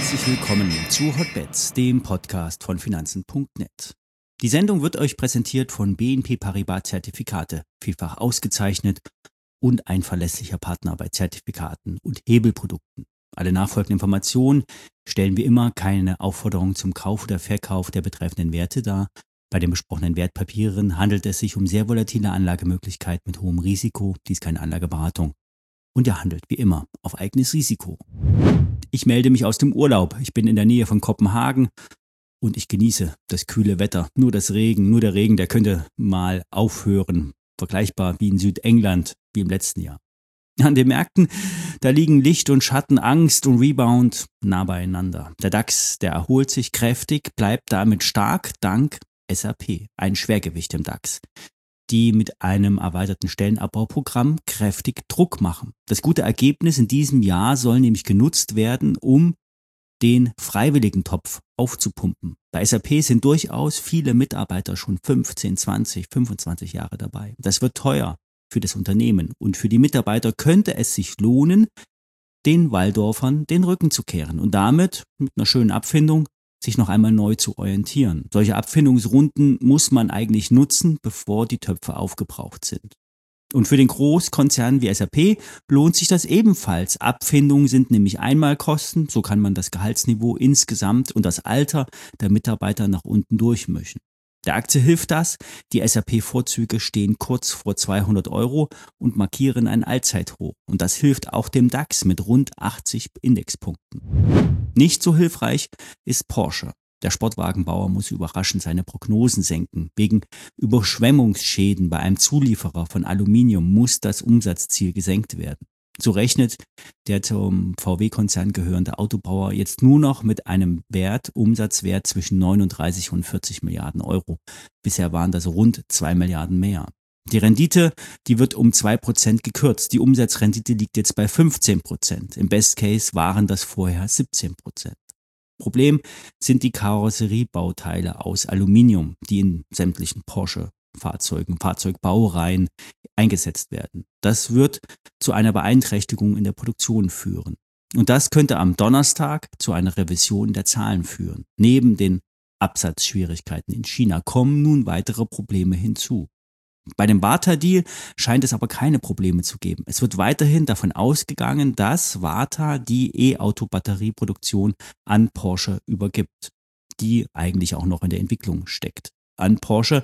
Herzlich willkommen zu Hotbets, dem Podcast von Finanzen.net. Die Sendung wird euch präsentiert von BNP Paribas Zertifikate, vielfach ausgezeichnet und ein verlässlicher Partner bei Zertifikaten und Hebelprodukten. Alle nachfolgenden Informationen stellen wie immer keine Aufforderung zum Kauf oder Verkauf der betreffenden Werte dar. Bei den besprochenen Wertpapieren handelt es sich um sehr volatile Anlagemöglichkeiten mit hohem Risiko. Dies ist keine Anlageberatung. Und ihr handelt wie immer auf eigenes Risiko. Ich melde mich aus dem Urlaub. Ich bin in der Nähe von Kopenhagen und ich genieße das kühle Wetter. Nur der Regen, der könnte mal aufhören. Vergleichbar wie in Südengland, wie im letzten Jahr. An den Märkten, da liegen Licht und Schatten, Angst und Rebound nah beieinander. Der DAX, der erholt sich kräftig, bleibt damit stark dank SAP, ein Schwergewicht im DAX, die mit einem erweiterten Stellenabbauprogramm kräftig Druck machen. Das gute Ergebnis in diesem Jahr soll nämlich genutzt werden, um den Freiwilligentopf aufzupumpen. Bei SAP sind durchaus viele Mitarbeiter schon 15, 20, 25 Jahre dabei. Das wird teuer für das Unternehmen und für die Mitarbeiter könnte es sich lohnen, den Walldorfern den Rücken zu kehren und damit mit einer schönen Abfindung sich noch einmal neu zu orientieren. Solche Abfindungsrunden muss man eigentlich nutzen, bevor die Töpfe aufgebraucht sind. Und für den Großkonzern wie SAP lohnt sich das ebenfalls. Abfindungen sind nämlich Einmalkosten, so kann man das Gehaltsniveau insgesamt und das Alter der Mitarbeiter nach unten durchmischen. Der Aktie hilft das, die SAP-Vorzüge stehen kurz vor 200 € und markieren ein Allzeithoch. Und das hilft auch dem DAX mit rund 80 Indexpunkten. Nicht so hilfreich ist Porsche. Der Sportwagenbauer muss überraschend seine Prognosen senken. Wegen Überschwemmungsschäden bei einem Zulieferer von Aluminium muss das Umsatzziel gesenkt werden. So rechnet der zum VW-Konzern gehörende Autobauer jetzt nur noch mit einem Umsatzwert zwischen 39 und 40 Milliarden €. Bisher waren das rund 2 Milliarden mehr. Die Rendite, die wird um 2% gekürzt. Die Umsatzrendite liegt jetzt bei 15%. Im Best Case waren das vorher 17%. Problem sind die Karosseriebauteile aus Aluminium, die in sämtlichen Porsche-Fahrzeugen, Fahrzeugbaureihen eingesetzt werden. Das wird zu einer Beeinträchtigung in der Produktion führen. Und das könnte am Donnerstag zu einer Revision der Zahlen führen. Neben den Absatzschwierigkeiten in China kommen nun weitere Probleme hinzu. Bei dem Varta-Deal scheint es aber keine Probleme zu geben. Es wird weiterhin davon ausgegangen, dass Varta die E-Auto-Batterieproduktion an Porsche übergibt, die eigentlich auch noch in der Entwicklung steckt. An Porsche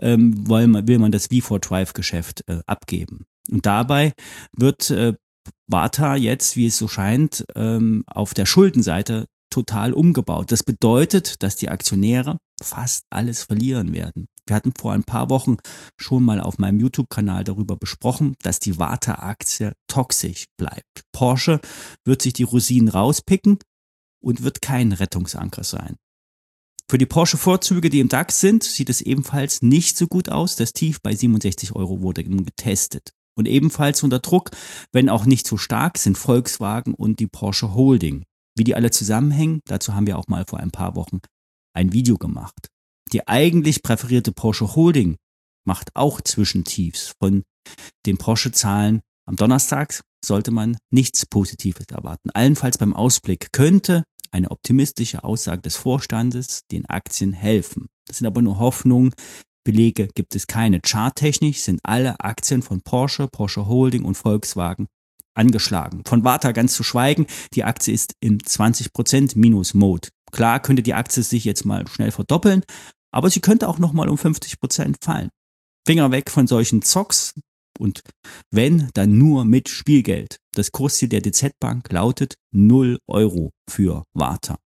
will man das V4Drive-Geschäft abgeben. Und dabei wird Varta jetzt, wie es so scheint, auf der Schuldenseite total umgebaut. Das bedeutet, dass die Aktionäre fast alles verlieren werden. Wir hatten vor ein paar Wochen schon mal auf meinem YouTube-Kanal darüber besprochen, dass die Varta-Aktie toxisch bleibt. Porsche wird sich die Rosinen rauspicken und wird kein Rettungsanker sein. Für die Porsche-Vorzüge, die im DAX sind, sieht es ebenfalls nicht so gut aus. Das Tief bei 67 € wurde getestet. Und ebenfalls unter Druck, wenn auch nicht so stark, sind Volkswagen und die Porsche Holding. Wie die alle zusammenhängen, dazu haben wir auch mal vor ein paar Wochen ein Video gemacht. Die eigentlich präferierte Porsche Holding macht auch Zwischentiefs. Von den Porsche-Zahlen am Donnerstag sollte man nichts Positives erwarten. Allenfalls beim Ausblick könnte eine optimistische Aussage des Vorstandes den Aktien helfen. Das sind aber nur Hoffnungen. Belege gibt es keine. Charttechnisch sind alle Aktien von Porsche, Porsche Holding und Volkswagen angeschlagen. Von Varta ganz zu schweigen, die Aktie ist im 20% Minus-Mode. Klar könnte die Aktie sich jetzt mal schnell verdoppeln, aber sie könnte auch nochmal um 50% fallen. Finger weg von solchen Zocks und wenn, dann nur mit Spielgeld. Das Kursziel der DZ Bank lautet 0 € für Varta.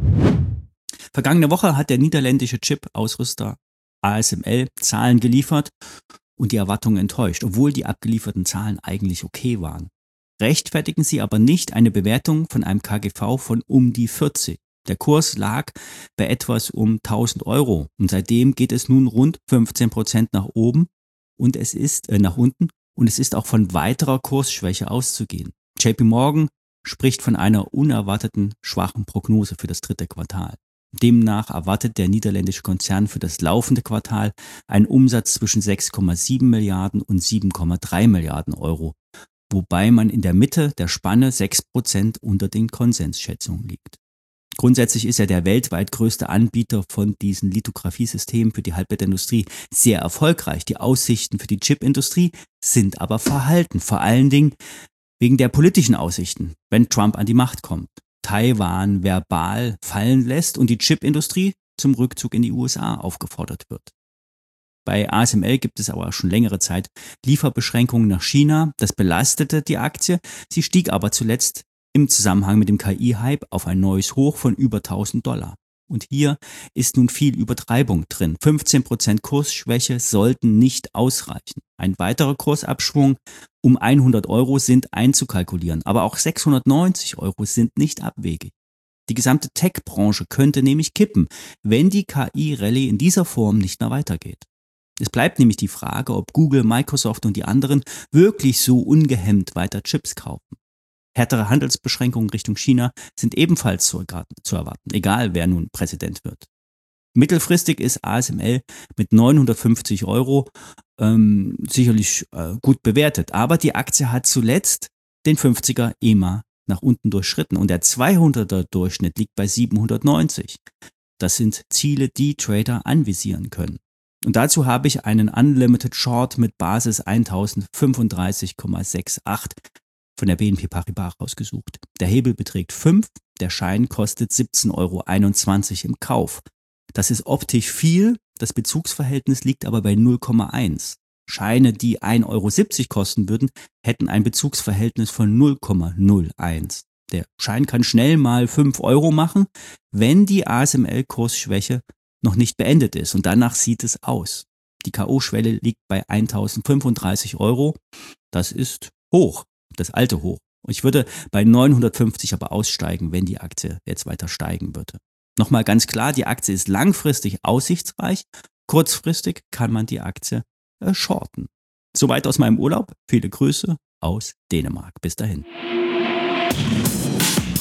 Vergangene Woche hat der niederländische Chip-Ausrüster ASML Zahlen geliefert und die Erwartungen enttäuscht, obwohl die abgelieferten Zahlen eigentlich okay waren. Rechtfertigen sie aber nicht eine Bewertung von einem KGV von um die 40. Der Kurs lag bei etwas um 1.000 € und seitdem geht es nun rund 15% nach oben und es ist nach unten und es ist auch von weiterer Kursschwäche auszugehen. JP Morgan spricht von einer unerwarteten schwachen Prognose für das dritte Quartal. Demnach erwartet der niederländische Konzern für das laufende Quartal einen Umsatz zwischen 6,7 Milliarden und 7,3 Milliarden €, wobei man in der Mitte der Spanne 6% unter den Konsensschätzungen liegt. Grundsätzlich ist er der weltweit größte Anbieter von diesen Lithografiesystemen für die Halbleiterindustrie sehr erfolgreich. Die Aussichten für die Chipindustrie sind aber verhalten, vor allen Dingen wegen der politischen Aussichten, wenn Trump an die Macht kommt, Taiwan verbal fallen lässt und die Chipindustrie zum Rückzug in die USA aufgefordert wird. Bei ASML gibt es aber schon längere Zeit Lieferbeschränkungen nach China. Das belastete die Aktie. Sie stieg aber zuletzt im Zusammenhang mit dem KI-Hype auf ein neues Hoch von über $1.000. Und hier ist nun viel Übertreibung drin. 15% Kursschwäche sollten nicht ausreichen. Ein weiterer Kursabschwung um 100 Euro sind einzukalkulieren, aber auch 690 Euro sind nicht abwegig. Die gesamte Tech-Branche könnte nämlich kippen, wenn die KI-Rallye in dieser Form nicht mehr weitergeht. Es bleibt nämlich die Frage, ob Google, Microsoft und die anderen wirklich so ungehemmt weiter Chips kaufen. Härtere Handelsbeschränkungen Richtung China sind ebenfalls zu erwarten, egal wer nun Präsident wird. Mittelfristig ist ASML mit 950 Euro sicherlich gut bewertet, aber die Aktie hat zuletzt den 50er EMA nach unten durchschritten und der 200er Durchschnitt liegt bei 790. Das sind Ziele, die Trader anvisieren können. Und dazu habe ich einen Unlimited Short mit Basis 1035,68 von der BNP Paribas rausgesucht. Der Hebel beträgt 5, der Schein kostet 17,21 Euro im Kauf. Das ist optisch viel, das Bezugsverhältnis liegt aber bei 0,1. Scheine, die 1,70 Euro kosten würden, hätten ein Bezugsverhältnis von 0,01. Der Schein kann schnell mal 5 Euro machen, wenn die ASML-Kursschwäche noch nicht beendet ist. Und danach sieht es aus. Die K.O.-Schwelle liegt bei 1.035 Euro. Das ist hoch, das alte Hoch. Ich würde bei 950 aber aussteigen, wenn die Aktie jetzt weiter steigen würde. Nochmal ganz klar, die Aktie ist langfristig aussichtsreich. Kurzfristig kann man die Aktie shorten. Soweit aus meinem Urlaub. Viele Grüße aus Dänemark. Bis dahin.